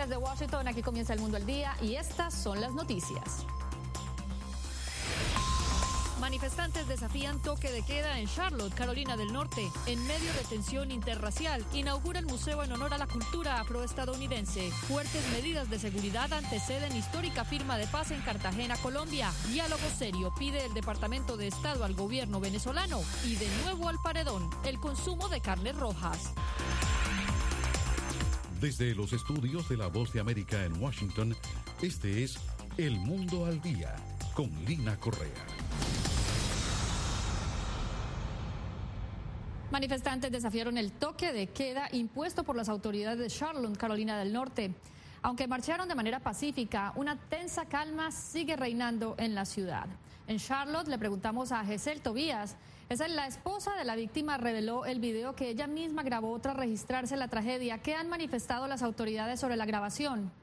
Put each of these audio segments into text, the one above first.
Desde Washington, aquí comienza El Mundo al Día y estas son las noticias. Manifestantes desafían toque de queda en Charlotte, Carolina del Norte. En medio de tensión interracial, inaugura el museo en honor a la cultura afroestadounidense. Fuertes medidas de seguridad anteceden histórica firma de paz en Cartagena, Colombia. Diálogo serio pide el Departamento de Estado al gobierno venezolano. Y de nuevo al paredón, el consumo de carnes rojas. Desde los estudios de La Voz de América en Washington, este es El Mundo al Día, con Lina Correa. Manifestantes desafiaron el toque de queda impuesto por las autoridades de Charlotte, Carolina del Norte. Aunque marcharon de manera pacífica, una tensa calma sigue reinando en la ciudad. En Charlotte le preguntamos a Gesell Tobías. Esa es la esposa de la víctima, reveló el video que ella misma grabó tras registrarse la tragedia. ¿Qué han manifestado las autoridades sobre la grabación?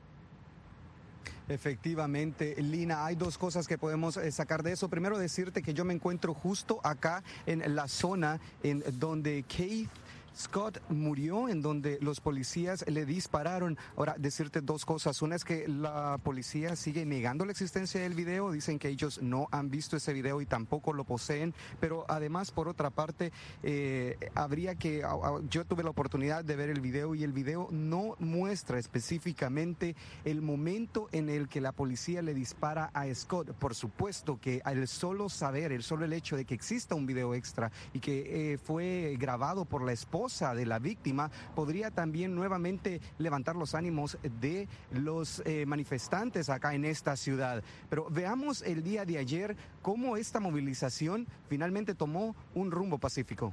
Efectivamente, Lina, hay dos cosas que podemos sacar de eso. Primero, decirte que yo me encuentro justo acá en la zona en donde Keith Scott murió, en donde los policías le dispararon. Ahora, decirte dos cosas. Una es que la policía sigue negando la existencia del video. Dicen que ellos no han visto ese video y tampoco lo poseen. Pero además, por otra parte, yo tuve la oportunidad de ver el video y el video no muestra específicamente el momento en el que la policía le dispara a Scott. Por supuesto que el solo hecho de que exista un video extra y que fue grabado por la esposa de la víctima podría también nuevamente levantar los ánimos de los manifestantes acá en esta ciudad. Pero veamos el día de ayer cómo esta movilización finalmente tomó un rumbo pacífico.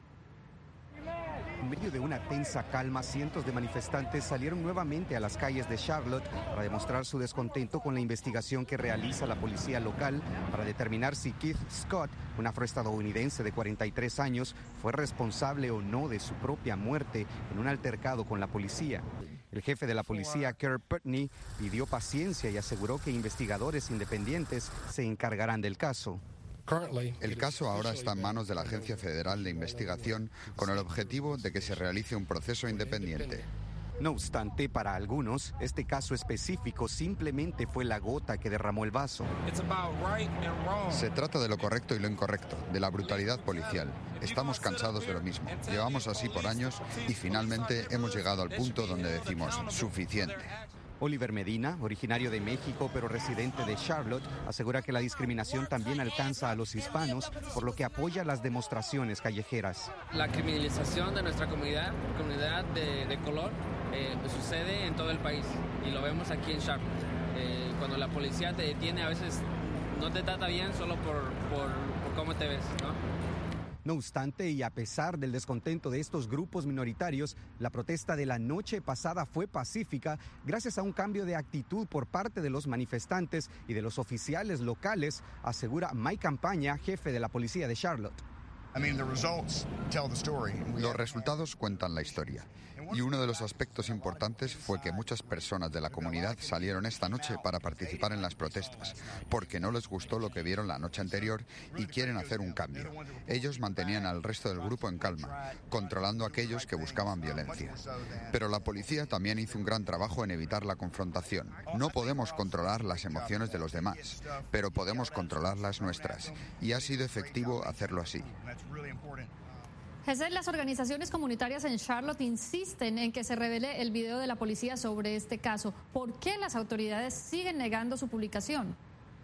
En medio de una tensa calma, cientos de manifestantes salieron nuevamente a las calles de Charlotte para demostrar su descontento con la investigación que realiza la policía local para determinar si Keith Scott, un afroestadounidense de 43 años, fue responsable o no de su propia muerte en un altercado con la policía. El jefe de la policía, Kirk Putney, pidió paciencia y aseguró que investigadores independientes se encargarán del caso. El caso ahora está en manos de la Agencia Federal de Investigación con el objetivo de que se realice un proceso independiente. No obstante, para algunos, este caso específico simplemente fue la gota que derramó el vaso. Se trata de lo correcto y lo incorrecto, de la brutalidad policial. Estamos cansados de lo mismo. Llevamos así por años y finalmente hemos llegado al punto donde decimos suficiente. Oliver Medina, originario de México pero residente de Charlotte, asegura que la discriminación también alcanza a los hispanos, por lo que apoya las demostraciones callejeras. La criminalización de nuestra comunidad de color, sucede en todo el país y lo vemos aquí en Charlotte. Cuando la policía te detiene, a veces no te trata bien solo por cómo te ves, ¿no? No obstante, y a pesar del descontento de estos grupos minoritarios, la protesta de la noche pasada fue pacífica gracias a un cambio de actitud por parte de los manifestantes y de los oficiales locales, asegura Mike Campaña, jefe de la policía de Charlotte. Los resultados cuentan la historia. Y uno de los aspectos importantes fue que muchas personas de la comunidad salieron esta noche para participar en las protestas, porque no les gustó lo que vieron la noche anterior y quieren hacer un cambio. Ellos mantenían al resto del grupo en calma, controlando a aquellos que buscaban violencia. Pero la policía también hizo un gran trabajo en evitar la confrontación. No podemos controlar las emociones de los demás, pero podemos controlar las nuestras. Y ha sido efectivo hacerlo así. Gesell, las organizaciones comunitarias en Charlotte insisten en que se revele el video de la policía sobre este caso. ¿Por qué las autoridades siguen negando su publicación?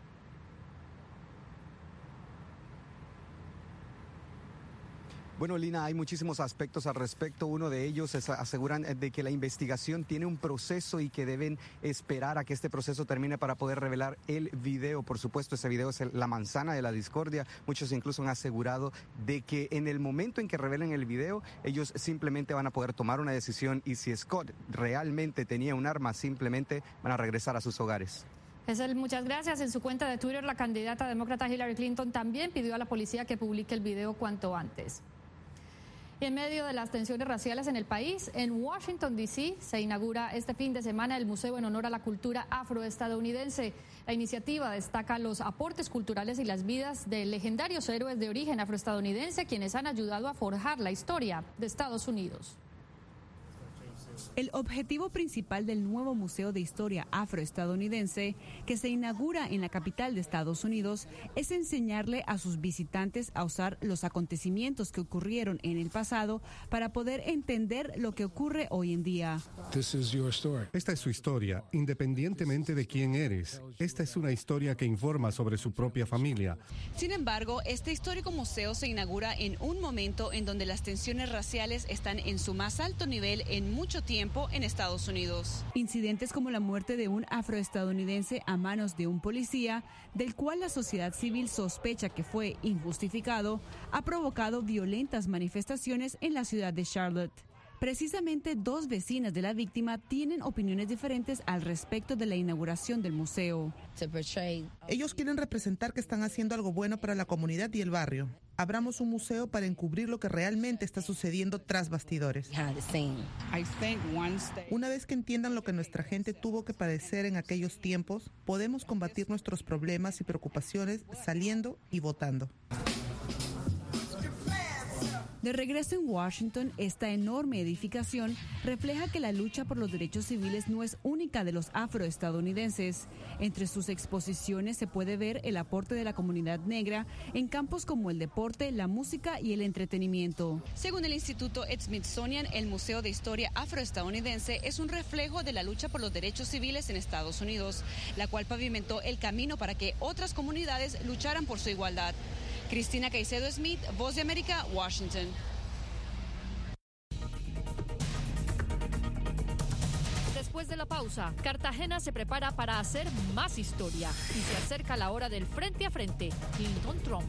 Bueno, Lina, hay muchísimos aspectos al respecto. Uno de ellos aseguran de que la investigación tiene un proceso y que deben esperar a que este proceso termine para poder revelar el video. Por supuesto, ese video es la manzana de la discordia. Muchos incluso han asegurado de que en el momento en que revelen el video, ellos simplemente van a poder tomar una decisión y si Scott realmente tenía un arma, simplemente van a regresar a sus hogares. Gesell, muchas gracias. En su cuenta de Twitter, la candidata demócrata Hillary Clinton también pidió a la policía que publique el video cuanto antes. Y en medio de las tensiones raciales en el país, en Washington, D.C., se inaugura este fin de semana el Museo en honor a la cultura afroestadounidense. La iniciativa destaca los aportes culturales y las vidas de legendarios héroes de origen afroestadounidense quienes han ayudado a forjar la historia de Estados Unidos. El objetivo principal del nuevo Museo de Historia Afroestadounidense, que se inaugura en la capital de Estados Unidos, es enseñarle a sus visitantes a usar los acontecimientos que ocurrieron en el pasado para poder entender lo que ocurre hoy en día. Esta es su historia, independientemente de quién eres. Esta es una historia que informa sobre su propia familia. Sin embargo, este histórico museo se inaugura en un momento en donde las tensiones raciales están en su más alto nivel en mucho tiempo en Estados Unidos. Incidentes como la muerte de un afroestadounidense a manos de un policía, del cual la sociedad civil sospecha que fue injustificado, ha provocado violentas manifestaciones en la ciudad de Charlotte. Precisamente 2 vecinas de la víctima tienen opiniones diferentes al respecto de la inauguración del museo. Ellos quieren representar que están haciendo algo bueno para la comunidad y el barrio. Abramos un museo para encubrir lo que realmente está sucediendo tras bastidores. Una vez que entiendan lo que nuestra gente tuvo que padecer en aquellos tiempos, podemos combatir nuestros problemas y preocupaciones saliendo y votando. De regreso en Washington, esta enorme edificación refleja que la lucha por los derechos civiles no es única de los afroestadounidenses. Entre sus exposiciones se puede ver el aporte de la comunidad negra en campos como el deporte, la música y el entretenimiento. Según el Instituto Smithsonian, el Museo de Historia Afroestadounidense es un reflejo de la lucha por los derechos civiles en Estados Unidos, la cual pavimentó el camino para que otras comunidades lucharan por su igualdad. Cristina Caicedo Smith, Voz de América, Washington. Después de la pausa, Cartagena se prepara para hacer más historia y se acerca la hora del frente a frente. Clinton-Trump.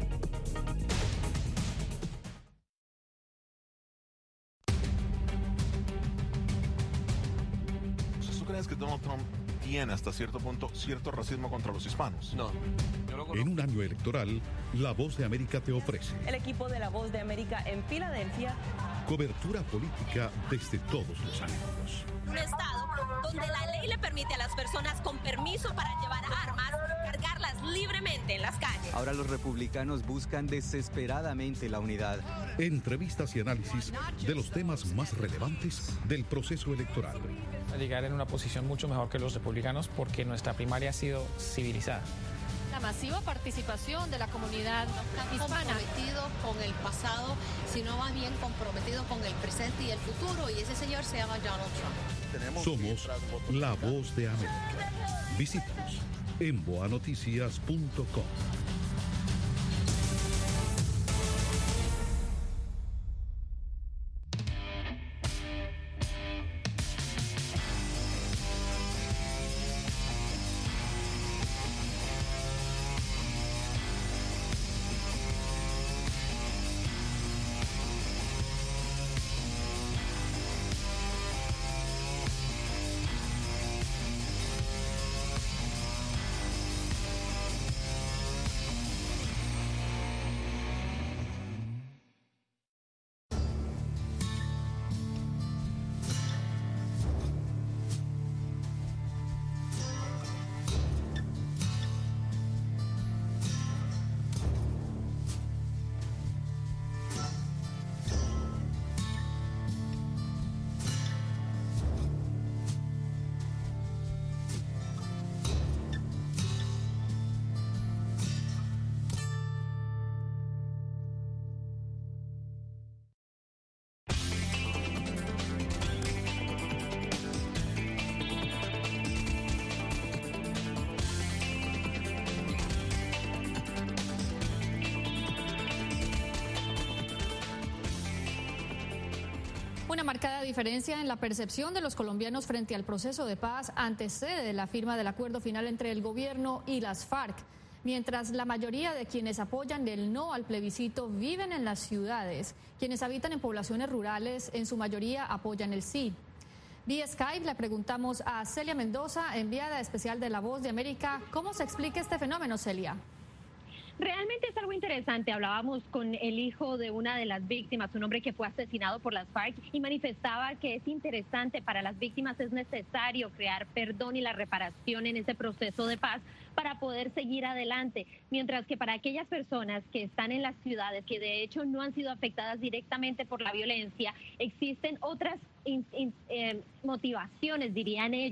¿Tú crees que Donald Trump tiene hasta cierto punto cierto racismo contra los hispanos? No. En un año electoral, La Voz de América te ofrece el equipo de La Voz de América en Filadelfia. Cobertura política desde todos los ángulos. Un estado donde la ley le permite a las personas con permiso para llevar armas cargarlas libremente en las calles. Ahora los republicanos buscan desesperadamente la unidad. Entrevistas y análisis de los temas más relevantes del proceso electoral. Llegar en una posición mucho mejor que los republicanos porque nuestra primaria ha sido civilizada. La masiva participación de la comunidad hispana. Comprometido con el pasado, sino más bien comprometido con el presente y el futuro, y ese señor se llama Donald Trump. Somos La Voz de América. Visítanos en boanoticias.com. Una marcada diferencia en la percepción de los colombianos frente al proceso de paz antecede la firma del acuerdo final entre el gobierno y las FARC. Mientras la mayoría de quienes apoyan el no al plebiscito viven en las ciudades, quienes habitan en poblaciones rurales en su mayoría apoyan el sí. Vía Skype le preguntamos a Celia Mendoza, enviada especial de La Voz de América, ¿cómo se explica este fenómeno, Celia? Realmente es algo interesante. Hablábamos con el hijo de una de las víctimas, un hombre que fue asesinado por las FARC, y manifestaba que es interesante para las víctimas, es necesario crear perdón y la reparación en ese proceso de paz para poder seguir adelante, mientras que para aquellas personas que están en las ciudades, que de hecho no han sido afectadas directamente por la violencia, existen otras motivaciones, dirían ellos.